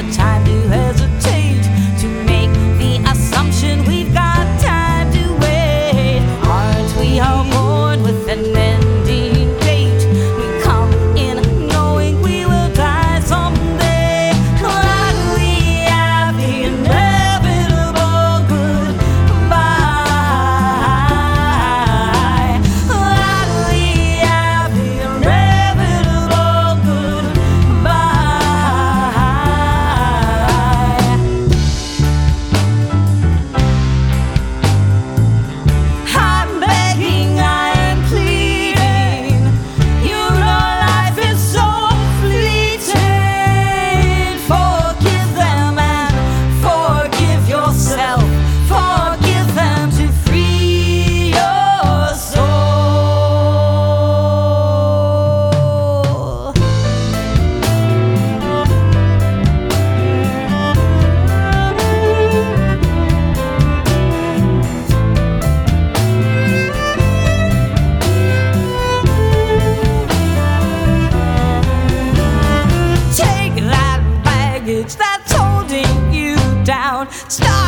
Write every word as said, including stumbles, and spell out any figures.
the time to hesitate, to make the assumption we've got time to wait. Aren't we all born with an ending date? We come in knowing we will die someday. Why do we have the inevitable goodbye? Why do we have the inevitable goodbye? I'm begging, I am pleading. You know life is so fleeting. Forgive them and forgive yourself. Forgive them to free your soul. Take that baggage that's holding you down. Stop